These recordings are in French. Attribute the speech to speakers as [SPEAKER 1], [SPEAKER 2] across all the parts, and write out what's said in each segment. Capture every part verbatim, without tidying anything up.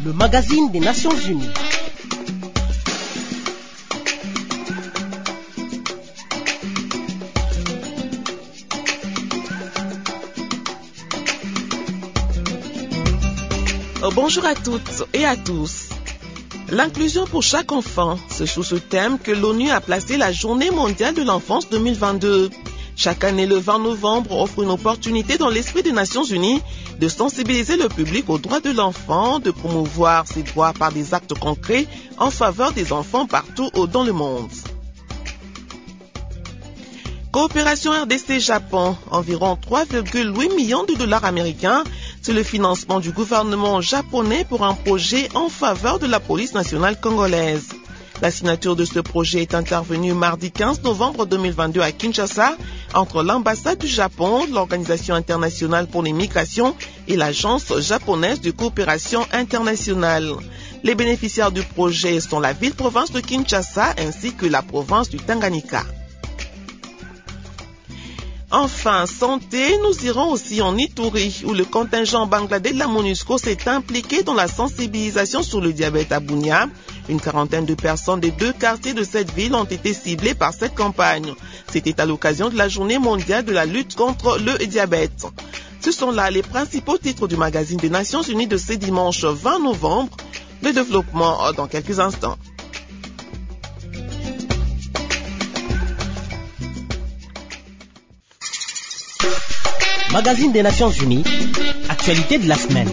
[SPEAKER 1] le magazine des Nations Unies.
[SPEAKER 2] Bonjour à toutes et à tous. L'inclusion pour chaque enfant, c'est sous ce thème que l'ONU a placé la Journée mondiale de l'enfance deux mille vingt-deux. Chaque année, le vingt novembre offre une opportunité dans l'esprit des Nations Unies de sensibiliser le public aux droits de l'enfant, de promouvoir ses droits par des actes concrets en faveur des enfants partout dans le monde. Coopération R D C-Japon, environ trois virgule huit millions de dollars américains, c'est le financement du gouvernement japonais pour un projet en faveur de la police nationale congolaise. La signature de ce projet est intervenue mardi quinze novembre deux mille vingt-deux à Kinshasa entre l'ambassade du Japon, l'Organisation internationale pour les migrations et l'Agence japonaise de coopération internationale. Les bénéficiaires du projet sont la ville-province de Kinshasa ainsi que la province du Tanganyika. Enfin, santé, nous irons aussi en Ituri, où le contingent bangladais de la MONUSCO s'est impliqué dans la sensibilisation sur le diabète à Bunia. Une quarantaine de personnes des deux quartiers de cette ville ont été ciblées par cette campagne. C'était à l'occasion de la journée mondiale de la lutte contre le diabète. Ce sont là les principaux titres du magazine des Nations Unies de ce dimanche vingt novembre. Le développement dans quelques instants.
[SPEAKER 1] Magazine des Nations Unies, actualité de la semaine.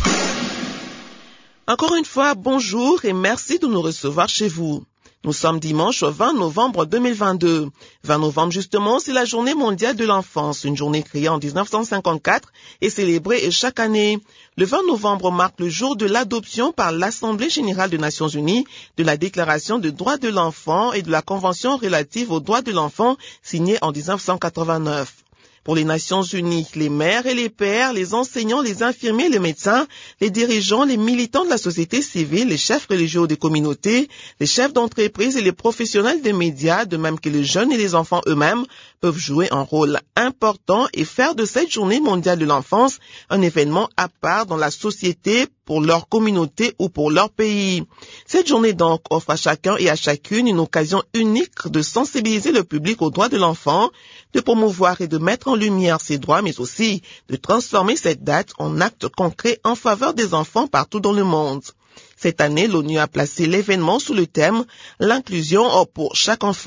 [SPEAKER 2] Encore une fois, bonjour et merci de nous recevoir chez vous. Nous sommes dimanche vingt novembre deux mille vingt-deux. vingt novembre justement, c'est la journée mondiale de l'enfance, une journée créée en dix-neuf cent cinquante-quatre et célébrée chaque année. Le vingt novembre marque le jour de l'adoption par l'Assemblée générale des Nations unies de la Déclaration des droits de l'enfant et de la Convention relative aux droits de l'enfant signée en dix-neuf cent quatre-vingt-neuf. Pour les Nations unies, les mères et les pères, les enseignants, les infirmiers, les médecins, les dirigeants, les militants de la société civile, les chefs religieux des communautés, les chefs d'entreprise et les professionnels des médias, de même que les jeunes et les enfants eux-mêmes, peuvent jouer un rôle important et faire de cette journée mondiale de l'enfance un événement à part dans la société pour leur communauté ou pour leur pays. Cette journée donc offre à chacun et à chacune une occasion unique de sensibiliser le public aux droits de l'enfant, de promouvoir et de mettre en lumière ses droits, mais aussi de transformer cette date en actes concrets en faveur des enfants partout dans le monde. Cette année, l'ONU a placé l'événement sous le thème « L'inclusion pour chaque enfant ».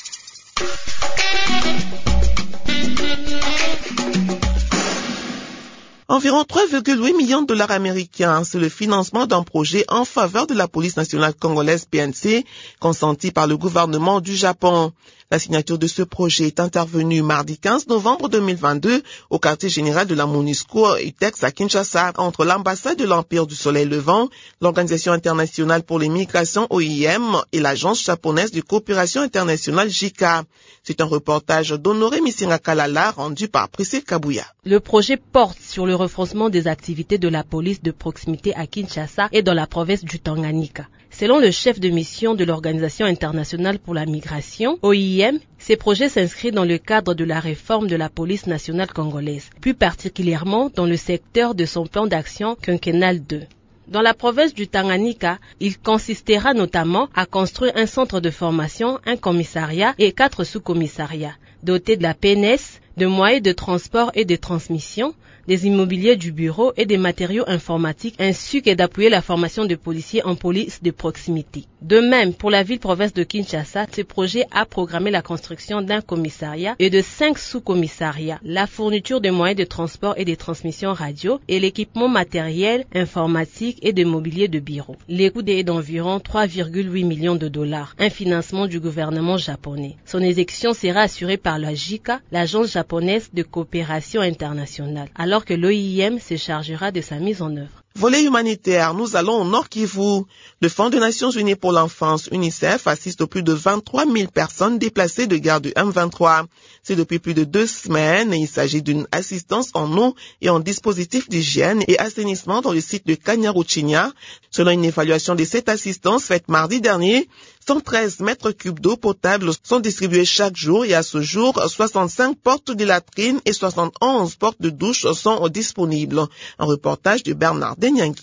[SPEAKER 2] Environ trois virgule huit millions de dollars américains, c'est le financement d'un projet en faveur de la police nationale congolaise P N C, consenti par le gouvernement du Japon. La signature de ce projet est intervenue mardi quinze novembre deux mille vingt-deux au quartier général de la MONUSCO U T E X à Kinshasa entre l'ambassade de l'Empire du Soleil Levant, l'Organisation internationale pour les migrations O I M et l'Agence japonaise de coopération internationale J I C A. C'est un reportage d'Honoré Missinga-Kalala rendu par Priscille Kabouya.
[SPEAKER 3] Le projet porte sur le renforcement des activités de la police de proximité à Kinshasa et dans la province du Tanganyika. Selon le chef de mission de l'Organisation internationale pour la migration, O I M, ces projets s'inscrivent dans le cadre de la réforme de la police nationale congolaise, plus particulièrement dans le secteur de son plan d'action quinquennal deux. Dans la province du Tanganyika, il consistera notamment à construire un centre de formation, un commissariat et quatre sous-commissariats, dotés de la P N S, de moyens de transport et de transmission, des immobiliers du bureau et des matériaux informatiques, ainsi que d'appuyer la formation de policiers en police de proximité. De même, pour la ville-province de Kinshasa, ce projet a programmé la construction d'un commissariat et de cinq sous-commissariats, la fourniture de moyens de transport et de transmission radio et l'équipement matériel, informatique et de mobilier de bureau. Le coût est d'environ trois virgule huit millions de dollars, un financement du gouvernement japonais. Son exécution sera assurée par la J I C A, l'agence japonaise de coopération internationale, alors que l'O I M se chargera de sa mise en œuvre.
[SPEAKER 2] Volet humanitaire, nous allons au Nord Kivu. Le Fonds des Nations Unies pour l'enfance, UNICEF, assiste aux plus de vingt-trois mille personnes déplacées de guerre du M vingt-trois. C'est depuis plus de deux semaines et il s'agit d'une assistance en eau et en dispositifs d'hygiène et assainissement dans le site de Kanyaruchinya. Selon une évaluation de cette assistance faite mardi dernier, cent treize mètres cubes d'eau potable sont distribués chaque jour et à ce jour, soixante-cinq portes de latrines et soixante et onze portes de douche sont disponibles. Un reportage de Bernard Denyanki.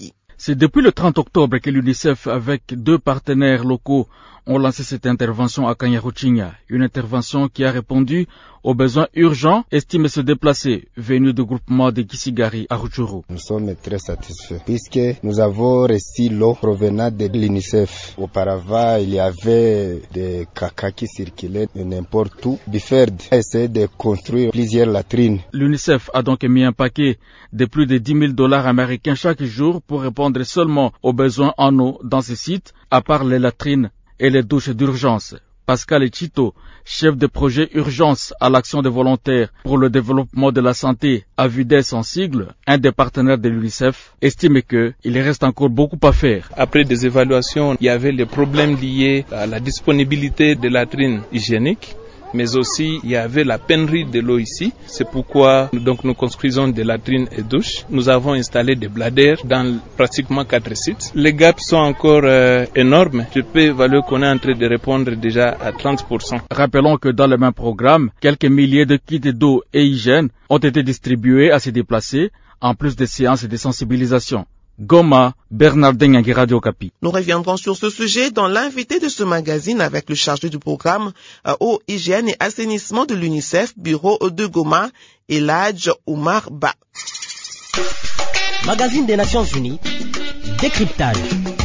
[SPEAKER 4] C'est depuis le trente octobre que l'UNICEF, avec deux partenaires locaux, ont lancé cette intervention à Kanyaruchinya, une intervention qui a répondu aux besoins urgents estimés se déplacer venus du groupement de Kisigari à Rutshuru.
[SPEAKER 5] Nous sommes très satisfaits puisque nous avons reçu l'eau provenant de l'UNICEF. Auparavant, il y avait des caca qui circulaient n'importe où. Biferd a essayé de construire plusieurs latrines.
[SPEAKER 4] L'UNICEF a donc mis un paquet de plus de dix mille dollars américains chaque jour pour répondre seulement aux besoins en eau dans ces sites, à part les latrines et les douches d'urgence. Pascal Echito, chef de projet urgence à l'action des volontaires pour le développement de la santé, à Vides en sigle, un des partenaires de l'UNICEF, estime qu'il reste encore beaucoup à faire.
[SPEAKER 6] Après des évaluations, il y avait les problèmes liés à la disponibilité de latrines hygiéniques, mais aussi il y avait la pénurie de l'eau ici. C'est pourquoi donc nous construisons des latrines et douches. Nous avons installé des bladères dans pratiquement quatre sites. Les gaps sont encore euh, énormes. Je peux évaluer qu'on est en train de répondre déjà à trente pour cent.
[SPEAKER 4] Rappelons que dans le même programme, quelques milliers de kits d'eau et hygiène ont été distribués à ces déplacés, en plus des séances de sensibilisation. Goma, Bernardin Nyangi, Radio Okapi.
[SPEAKER 2] Nous reviendrons sur ce sujet dans l'invité de ce magazine avec le chargé du programme euh, eau, hygiène et assainissement de l'UNICEF, bureau de Goma, Eladj Oumar Ba.
[SPEAKER 1] Magazine des Nations Unies, décryptage.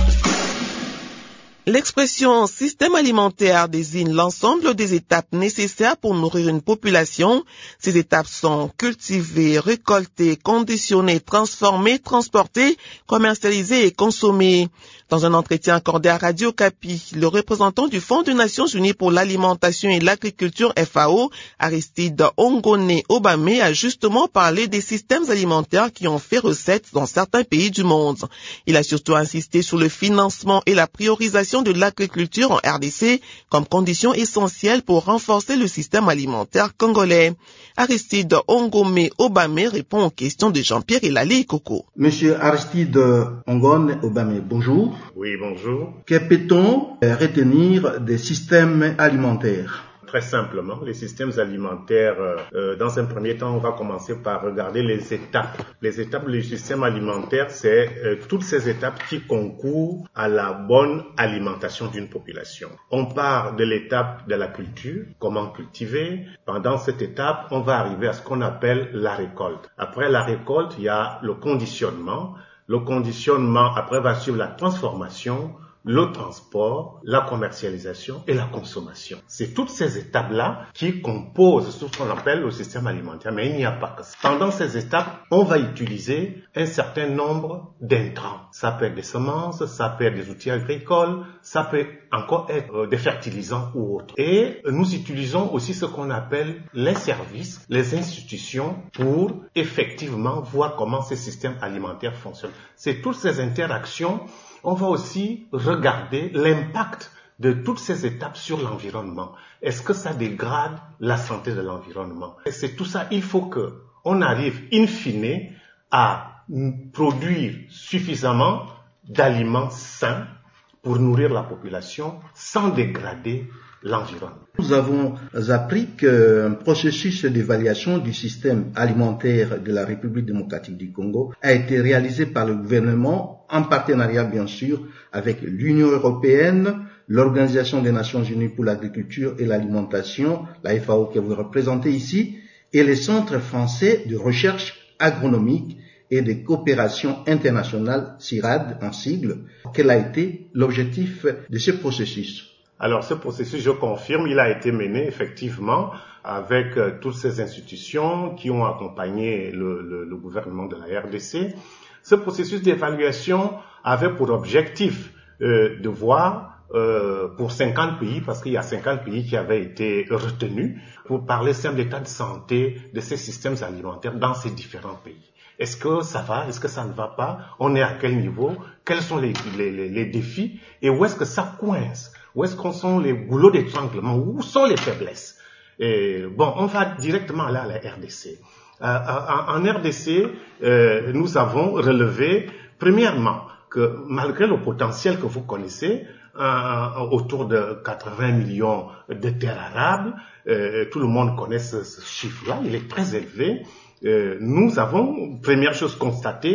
[SPEAKER 2] L'expression système alimentaire désigne l'ensemble des étapes nécessaires pour nourrir une population. Ces étapes sont cultivées, récoltées, conditionnées, transformées, transportées, commercialisées et consommées. Dans un entretien accordé à Radio Okapi, le représentant du Fonds des Nations Unies pour l'alimentation et l'agriculture F A O, Aristide Ongone Obame, a justement parlé des systèmes alimentaires qui ont fait recette dans certains pays du monde. Il a surtout insisté sur le financement et la priorisation de l'agriculture en R D C comme condition essentielle pour renforcer le système alimentaire congolais. Aristide Ongome Obame répond aux questions de Jean-Pierre Elali Koko.
[SPEAKER 7] Monsieur Aristide Ongone Obame, bonjour.
[SPEAKER 8] Oui, bonjour.
[SPEAKER 7] Que peut-on retenir des systèmes alimentaires ?
[SPEAKER 8] Très simplement, les systèmes alimentaires, euh, dans un premier temps, on va commencer par regarder les étapes. Les étapes du système alimentaire, c'est euh, toutes ces étapes qui concourent à la bonne alimentation d'une population. On part de l'étape de la culture, comment cultiver. Pendant cette étape, on va arriver à ce qu'on appelle la récolte. Après la récolte, il y a le conditionnement. Le conditionnement, après, va suivre la transformation, le transport, la commercialisation et la consommation. C'est toutes ces étapes-là qui composent ce qu'on appelle le système alimentaire, mais il n'y a pas que ça. Pendant ces étapes, on va utiliser un certain nombre d'intrants. Ça peut être des semences, ça peut être des outils agricoles, ça peut encore être des fertilisants ou autres. Et nous utilisons aussi ce qu'on appelle les services, les institutions pour effectivement voir comment ces systèmes alimentaires fonctionnent. C'est toutes ces interactions. On va aussi regarder l'impact de toutes ces étapes sur l'environnement. Est-ce que ça dégrade la santé de l'environnement? Et c'est tout ça, il faut que on arrive in fine à produire suffisamment d'aliments sains pour nourrir la population sans dégrader l'environnement.
[SPEAKER 7] Nous avons appris qu'un processus d'évaluation du système alimentaire de la République démocratique du Congo a été réalisé par le gouvernement en partenariat bien sûr avec l'Union européenne, l'Organisation des Nations Unies pour l'agriculture et l'alimentation, la F A O que vous représentez ici, et les centres français de recherche agronomique et de coopération internationale, C I R A D en sigle. Quel a été l'objectif de ce processus?
[SPEAKER 8] Alors ce processus, je confirme, il a été mené effectivement avec euh, toutes ces institutions qui ont accompagné le, le, le gouvernement de la R D C. Ce processus d'évaluation avait pour objectif euh, de voir euh, pour cinquante pays, parce qu'il y a cinquante pays qui avaient été retenus, pour parler simple d'état de santé de ces systèmes alimentaires dans ces différents pays. Est-ce que ça va? Est-ce que ça ne va pas? On est à quel niveau? Quels sont les, les, les, les défis? Et où est-ce que ça coince? Où est-ce qu'on sont les goulots d'étranglement? Où sont les faiblesses? Et bon, on va directement aller à la R D C. Euh, en, en R D C, euh, nous avons relevé, premièrement, que malgré le potentiel que vous connaissez, euh, autour de quatre-vingts millions de terres arables, euh, tout le monde connaît ce, ce chiffre-là, il est très élevé. Euh, nous avons, première chose constatée,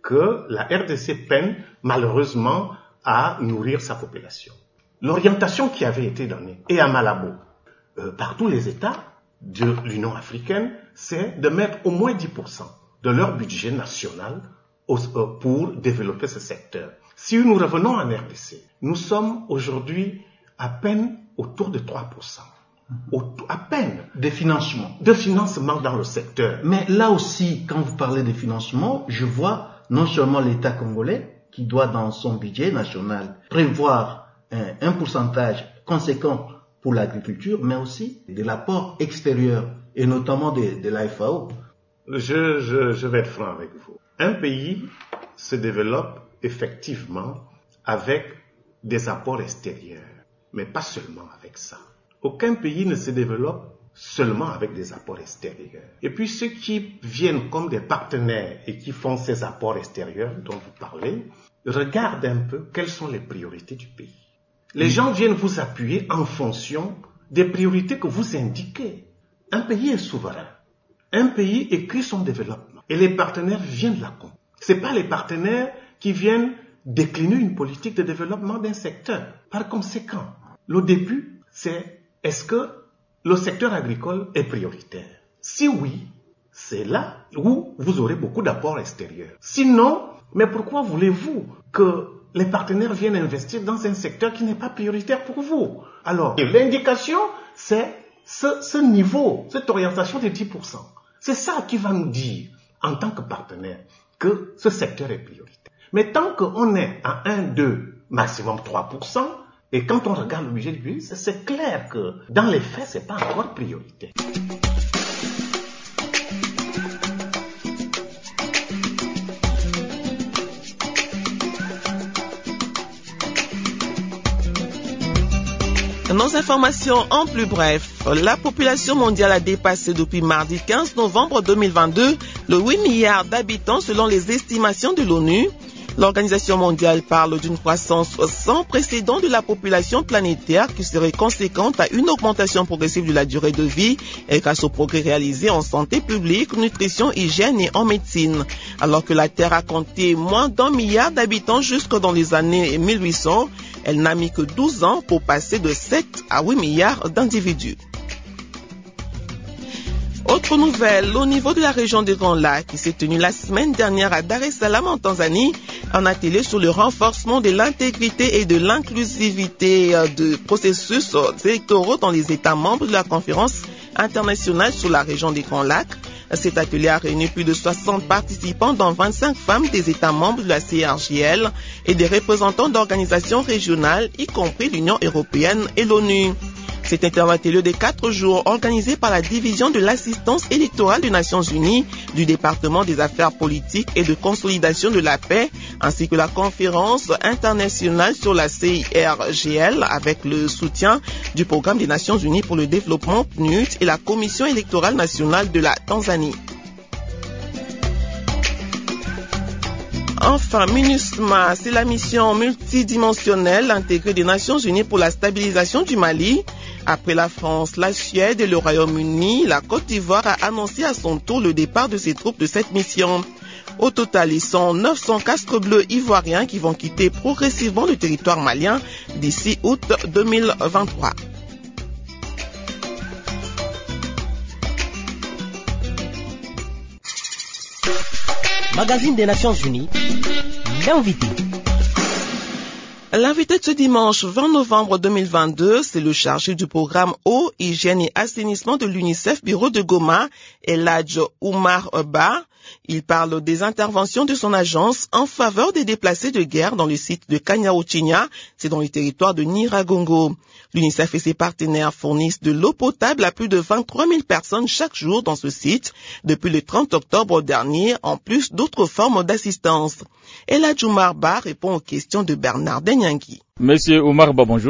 [SPEAKER 8] que la R D C peine malheureusement à nourrir sa population. L'orientation qui avait été donnée, et à Malabo, euh, par tous les États de l'Union africaine, c'est de mettre au moins dix pour cent de leur budget national au, euh, pour développer ce secteur. Si nous revenons en R D C, nous sommes aujourd'hui à peine autour de trois pour cent. Au, à peine.
[SPEAKER 7] Des financements.
[SPEAKER 8] De financement dans le secteur.
[SPEAKER 7] Mais là aussi, quand vous parlez de financement, je vois non seulement l'État congolais qui doit dans son budget national prévoir un, un pourcentage conséquent pour l'agriculture, mais aussi de l'apport extérieur et notamment de, de l'A F A O.
[SPEAKER 8] Je, je, je vais être franc avec vous. Un pays se développe effectivement avec des apports extérieurs, mais pas seulement avec ça. Aucun pays ne se développe seulement avec des apports extérieurs. Et puis ceux qui viennent comme des partenaires et qui font ces apports extérieurs dont vous parlez, regardent un peu quelles sont les priorités du pays. Les mmh. gens viennent vous appuyer en fonction des priorités que vous indiquez. Un pays est souverain. Un pays écrit son développement. Et les partenaires viennent de la compte. Ce n'est pas les partenaires qui viennent décliner une politique de développement d'un secteur. Par conséquent, le début, c'est est-ce que le secteur agricole est prioritaire? Si oui, c'est là où vous aurez beaucoup d'apports extérieurs. Sinon, mais pourquoi voulez-vous que les partenaires viennent investir dans un secteur qui n'est pas prioritaire pour vous? Alors, l'indication, c'est ce, ce niveau, cette orientation de dix pour cent. C'est ça qui va nous dire, en tant que partenaire, que ce secteur est prioritaire. Mais tant qu'on est à un, deux, maximum trois pour cent, et quand on regarde le budget du pays, c'est clair que dans les faits, ce n'est pas encore prioritaire.
[SPEAKER 2] Nos informations en plus bref. La population mondiale a dépassé depuis mardi quinze novembre deux mille vingt-deux le huit milliards d'habitants selon les estimations de l'ONU. L'Organisation mondiale parle d'une croissance sans précédent de la population planétaire qui serait conséquente à une augmentation progressive de la durée de vie et grâce aux progrès réalisés en santé publique, nutrition, hygiène et en médecine. Alors que la Terre a compté moins d'un milliard d'habitants jusque dans les années mille huit cents, elle n'a mis que douze ans pour passer de sept à huit milliards d'individus. Autre nouvelle, au niveau de la région des Grands Lacs, qui s'est tenue la semaine dernière à Dar es Salaam en Tanzanie, un atelier sur le renforcement de l'intégrité et de l'inclusivité de processus électoraux dans les États membres de la conférence internationale sur la région des Grands Lacs. Cet atelier a réuni plus de soixante participants, dont vingt-cinq femmes des États membres de la C R J L et des représentants d'organisations régionales, y compris l'Union européenne et l'ONU. C'est un atelier de quatre jours organisé par la division de l'assistance électorale des Nations Unies, du département des affaires politiques et de consolidation de la paix, ainsi que la conférence internationale sur la C R J L avec le soutien du programme des Nations Unies pour le développement P N U D et la Commission électorale nationale de la Tanzanie. Enfin, MINUSMA, c'est la mission multidimensionnelle intégrée des Nations Unies pour la stabilisation du Mali. Après la France, la Suède et le Royaume-Uni, la Côte d'Ivoire a annoncé à son tour le départ de ses troupes de cette mission. Au total, ils sont neuf cents casques bleus ivoiriens qui vont quitter progressivement le territoire malien d'ici août deux mille vingt-trois.
[SPEAKER 1] Magazine des Nations Unies, l'invité.
[SPEAKER 2] L'invité de ce dimanche vingt novembre deux mille vingt-deux, c'est le chargé du programme Eau, Hygiène et Assainissement de l'UNICEF Bureau de Goma, Eladj Oumar Ba. Il parle des interventions de son agence en faveur des déplacés de guerre dans le site de Kanyaruchinya, c'est dans le territoire de Nyiragongo. L'UNICEF et ses partenaires fournissent de l'eau potable à plus de vingt-trois mille personnes chaque jour dans ce site depuis le trente octobre dernier, en plus d'autres formes d'assistance. Eladj Oumar Ba répond aux questions de Bernard Denyangui.
[SPEAKER 4] Monsieur Oumar Ba, bonjour.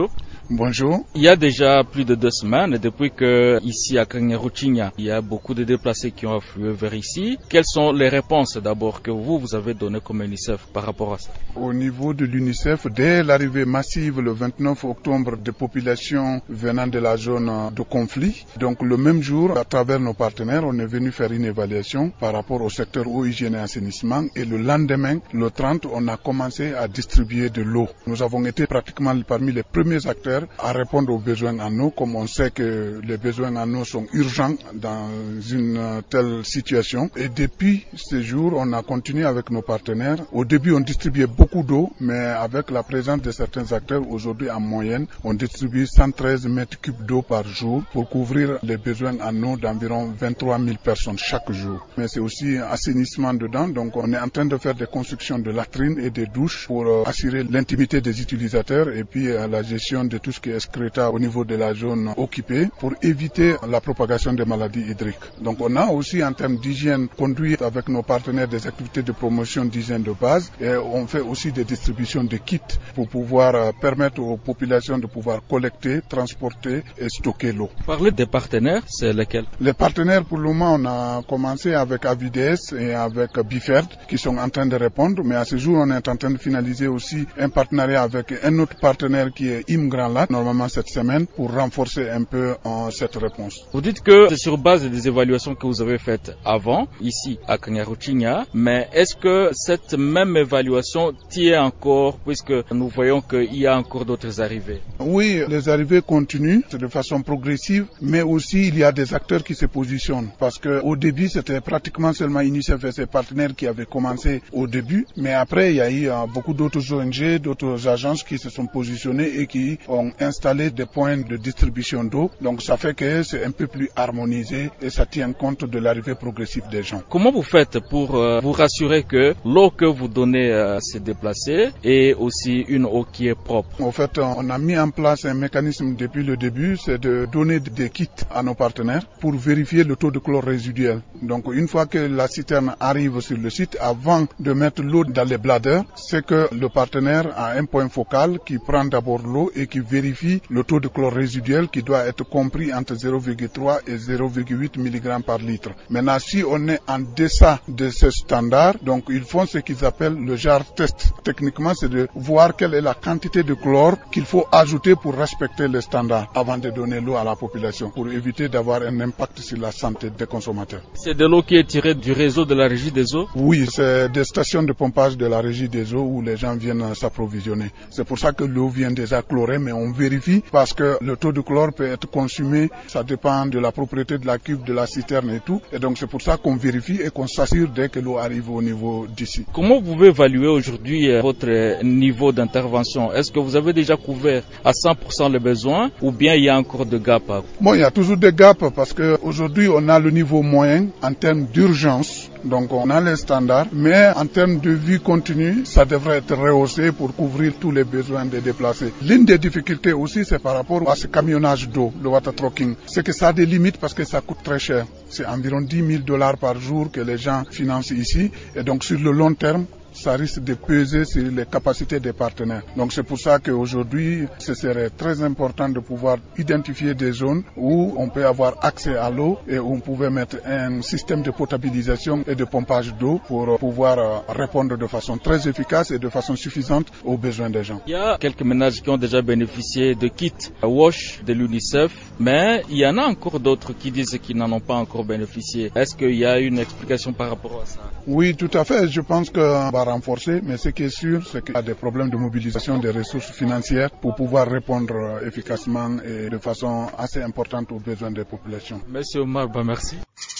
[SPEAKER 9] Bonjour.
[SPEAKER 4] Il y a déjà plus de deux semaines, depuis que ici à Kanyaruchinya, il y a beaucoup de déplacés qui ont afflué vers ici. Quelles sont les réponses d'abord que vous, vous avez données comme UNICEF par rapport à ça?
[SPEAKER 9] Au niveau de l'UNICEF, dès l'arrivée massive le vingt-neuf octobre de populations venant de la zone de conflit, donc le même jour, à travers nos partenaires, on est venu faire une évaluation par rapport au secteur eau, hygiène et assainissement, et le lendemain, le trente, on a commencé à distribuer de l'eau. Nous avons été pratiquement parmi les premiers acteurs à répondre aux besoins en eau, comme on sait que les besoins en eau sont urgents dans une telle situation. Et depuis ce jour, on a continué avec nos partenaires. Au début, on distribuait beaucoup d'eau, mais avec la présence de certains acteurs, aujourd'hui en moyenne, on distribue cent treize mètres cubes d'eau par jour pour couvrir les besoins en eau d'environ vingt-trois mille personnes chaque jour. Mais c'est aussi assainissement dedans, donc on est en train de faire des constructions de latrines et de douches pour euh, assurer l'intimité des utilisateurs et puis euh, la gestion de tout ce qui est excréta au niveau de la zone occupée pour éviter la propagation des maladies hydriques. Donc on a aussi en termes d'hygiène conduit avec nos partenaires des activités de promotion d'hygiène de base et on fait aussi des distributions de kits pour pouvoir euh, permettre aux populations de pouvoir collecter, transporter et stocker l'eau.
[SPEAKER 4] Parler des partenaires, c'est lesquels?
[SPEAKER 9] Les partenaires, pour le moment, on a commencé avec A V I D S et avec Biferd qui sont en train de répondre, mais à ce jour, on est en train de finaliser aussi un partenariat avec un autre partenaire qui est I M Grand Lac, normalement cette semaine, pour renforcer un peu en cette réponse.
[SPEAKER 4] Vous dites que c'est sur base des évaluations que vous avez faites avant, ici à Kanyaruchinya, mais est-ce que cette même évaluation tient encore, puisque nous voyons qu'il y a encore d'autres arrivées?
[SPEAKER 9] Oui, les arrivées continuent de façon progressive, mais aussi il y a des acteurs qui se positionnent, parce qu'au début, c'était pratiquement seulement UNICEF et ses partenaires qui avaient commencé au début, mais après, il y a eu euh, beaucoup d'autres O N G, d'autres agences qui se sont positionnées et qui ont installé des points de distribution d'eau. Donc, ça fait que c'est un peu plus harmonisé et ça tient compte de l'arrivée progressive des gens.
[SPEAKER 4] Comment vous faites pour euh, vous rassurer que l'eau que vous donnez à ces déplacés est aussi une eau qui est propre?
[SPEAKER 9] En fait, on a mis en place un mécanisme depuis le début, c'est de donner des kits à nos partenaires pour vérifier le taux de chlore résiduel. Donc, une fois que la citerne arrive sur le site, avant de mettre l'eau dans les bladers, c'est que le partenaire a un point focal qui prend d'abord l'eau et qui vérifie le taux de chlore résiduel qui doit être compris entre zéro virgule trois et zéro virgule huit milligrammes par litre. Maintenant, si on est en deçà de ce standard, donc ils font ce qu'ils appellent le jar test. Techniquement, c'est de voir quelle est la quantité de chlore qu'il faut ajouter pour respecter les standards avant de donner l'eau à la population, pour éviter d'avoir un impact sur la santé des consommateurs.
[SPEAKER 4] C'est de l'eau qui est tirée du réseau de la Régie des eaux?
[SPEAKER 9] Oui, c'est des stations de pompage de la Régie des eaux où les gens viennent s'approvisionner. C'est pour ça que l'eau vient déjà chlorée, mais on vérifie parce que le taux de chlore peut être consumé, ça dépend de la propriété de la cuve, de la citerne et tout. Et donc c'est pour ça qu'on vérifie et qu'on s'assure dès que l'eau arrive au niveau d'ici.
[SPEAKER 4] Comment vous pouvez évaluer aujourd'hui votre niveau d'intervention? Est-ce que vous avez déjà couvert à cent pour cent les besoins ou bien il y a encore des gaps?
[SPEAKER 9] Bon, il y a toujours des gaps parce qu'aujourd'hui on a le niveau moyen en termes d'urgence. Donc on a les standards, mais en termes de vie continue, ça devrait être rehaussé pour couvrir tous les besoins des déplacés. L'une des difficultés aussi, c'est par rapport à ce camionnage d'eau, le water trucking. C'est que ça a des limites parce que ça coûte très cher. C'est environ dix mille dollars par jour que les gens financent ici. Et donc sur le long terme, ça risque de peser sur les capacités des partenaires. Donc c'est pour ça qu'aujourd'hui, ce serait très important de pouvoir identifier des zones où on peut avoir accès à l'eau et où on pouvait mettre un système de potabilisation et de pompage d'eau pour pouvoir répondre de façon très efficace et de façon suffisante aux besoins des gens.
[SPEAKER 4] Il y a quelques ménages qui ont déjà bénéficié de kits WASH de l'UNICEF, mais il y en a encore d'autres qui disent qu'ils n'en ont pas encore bénéficié. Est-ce qu'il y a une explication par rapport à ça?
[SPEAKER 9] Oui, tout à fait. Je pense que renforcer, mais ce qui est sûr, c'est qu'il y a des problèmes de mobilisation des ressources financières pour pouvoir répondre efficacement et de façon assez importante aux besoins des populations.
[SPEAKER 4] Monsieur Omar, bah merci.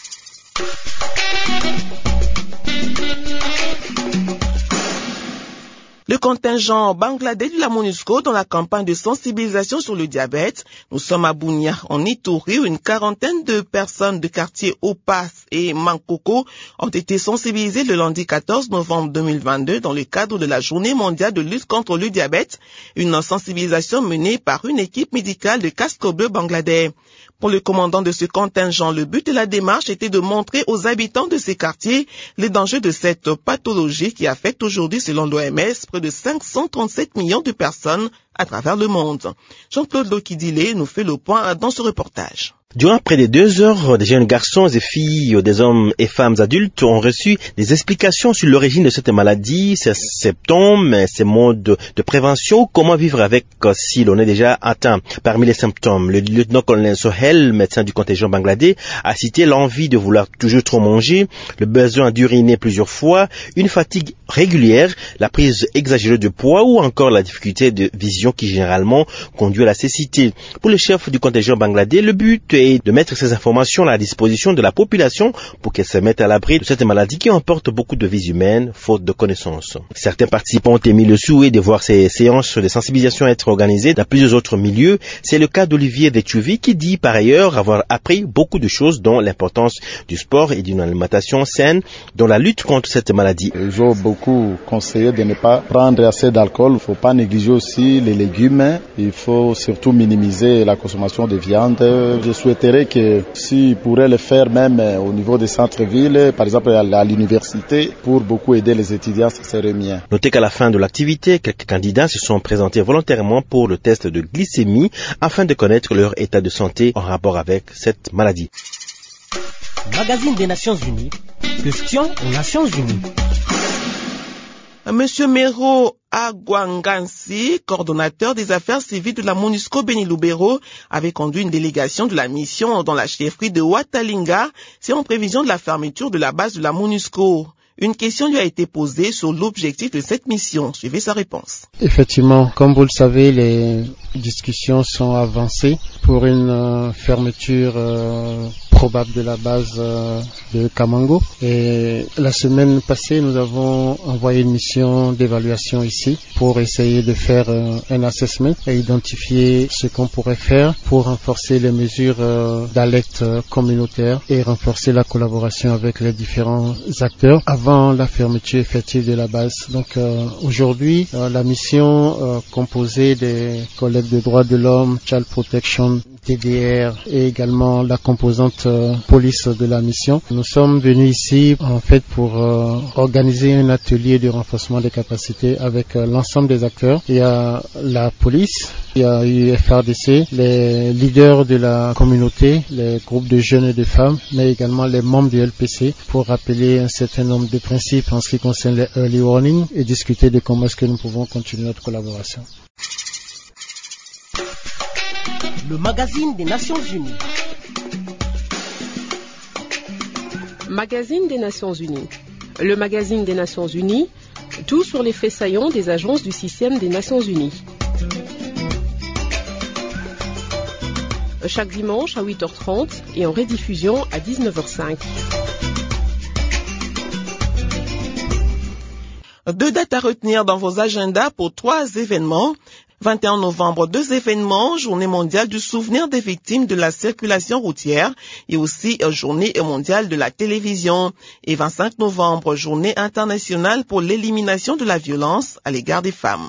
[SPEAKER 2] Le contingent bangladais de la MONUSCO dans la campagne de sensibilisation sur le diabète. Nous sommes à Bunia, en Ituri, où une quarantaine de personnes de quartiers Opas et Mankoko ont été sensibilisées le lundi quatorze novembre deux mille vingt-deux dans le cadre de la Journée mondiale de lutte contre le diabète, une sensibilisation menée par une équipe médicale de Casque Bleu bangladais. Pour le commandant de ce contingent, le but de la démarche était de montrer aux habitants de ces quartiers les dangers de cette pathologie qui affecte aujourd'hui, selon l'O M S, près de cinq cent trente-sept millions de personnes à travers le monde. Jean-Claude Lokidile nous fait le point dans ce reportage.
[SPEAKER 1] Durant près de deux heures, des jeunes garçons et filles, des hommes et femmes adultes ont reçu des explications sur l'origine de cette maladie, ses symptômes, ses modes de prévention, comment vivre avec si l'on est déjà atteint. Parmi les symptômes, le lieutenant-colonel Sohel, médecin du contingent bangladais, a cité l'envie de vouloir toujours trop manger, le besoin d'uriner plusieurs fois, une fatigue régulière, la prise exagérée de poids ou encore la difficulté de vision qui généralement conduit à la cécité. Pour le chef du contingent bangladais, le but est de mettre ces informations à la disposition de la population pour qu'elle se mette à l'abri de cette maladie qui emporte beaucoup de vies humaines, faute de connaissances. Certains participants ont émis le souhait de voir ces séances de sensibilisation être organisées dans plusieurs autres milieux. C'est le cas d'Olivier Detuvi qui dit par ailleurs avoir appris beaucoup de choses dont l'importance du sport et d'une alimentation saine dans la lutte contre cette maladie.
[SPEAKER 10] Ils ont beaucoup conseillé de ne pas prendre assez d'alcool. Il ne faut pas négliger aussi les légumes. Il faut surtout minimiser la consommation de viande. Je souhaiterais que s'ils pourraient le faire même au niveau des centres-villes, par exemple à l'université, pour beaucoup aider les étudiants, ce serait bien.
[SPEAKER 1] Notez qu'à la fin de l'activité, quelques candidats se sont présentés volontairement pour le test de glycémie afin de connaître leur état de santé en rapport avec cette maladie.
[SPEAKER 11] Magazine des Nations Unies, question aux Nations Unies.
[SPEAKER 2] Monsieur Mero Agwangansi, coordonnateur des affaires civiles de la MONUSCO Béni Lubero, avait conduit une délégation de la mission dans la chefferie de Watalinga, c'est en prévision de la fermeture de la base de la MONUSCO. Une question lui a été posée sur l'objectif de cette mission. Suivez sa réponse.
[SPEAKER 12] Effectivement, comme vous le savez, les discussions sont avancées pour une euh, fermeture euh, probable de la base euh, de Kamango. Et la semaine passée, nous avons envoyé une mission d'évaluation ici pour essayer de faire euh, un assessment et identifier ce qu'on pourrait faire pour renforcer les mesures euh, d'alerte communautaire et renforcer la collaboration avec les différents acteurs avant la fermeture effective de la base. Donc euh, aujourd'hui, euh, la mission euh, composée des collègues de droits de l'homme, Child Protection, T D R et également la composante euh, police de la mission. Nous sommes venus ici en fait pour euh, organiser un atelier de renforcement des capacités avec euh, l'ensemble des acteurs. Il y a la police, il y a eu F R D C, les leaders de la communauté, les groupes de jeunes et de femmes, mais également les membres du L P C pour rappeler un certain nombre de principes en ce qui concerne les early warning et discuter de comment est-ce que nous pouvons continuer notre collaboration.
[SPEAKER 11] Le magazine des Nations Unies.
[SPEAKER 3] Magazine des Nations Unies. Le magazine des Nations Unies, tout sur les faits saillants des agences du système des Nations Unies. Chaque dimanche à huit heures trente et en rediffusion à dix-neuf heures cinq.
[SPEAKER 2] Deux dates à retenir dans vos agendas pour trois événements. vingt et un novembre, deux événements, journée mondiale du souvenir des victimes de la circulation routière et aussi journée mondiale de la télévision. Et vingt-cinq novembre, journée internationale pour l'élimination de la violence à l'égard des femmes.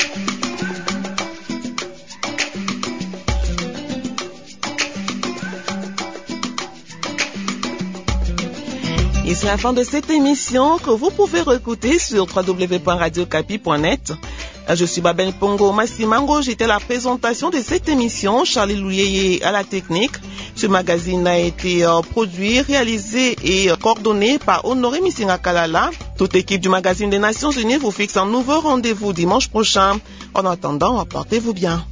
[SPEAKER 2] Et c'est la fin de cette émission que vous pouvez réécouter sur w w w point radio okapi point net. Je suis Babel Pongo Massimango, j'étais à la présentation de cette émission, Charlie Louyeye à la technique. Ce magazine a été euh, produit, réalisé et euh, coordonné par Honoré Missinga Kalala. Toute l'équipe du magazine des Nations Unies vous fixe un nouveau rendez-vous dimanche prochain. En attendant, portez-vous bien.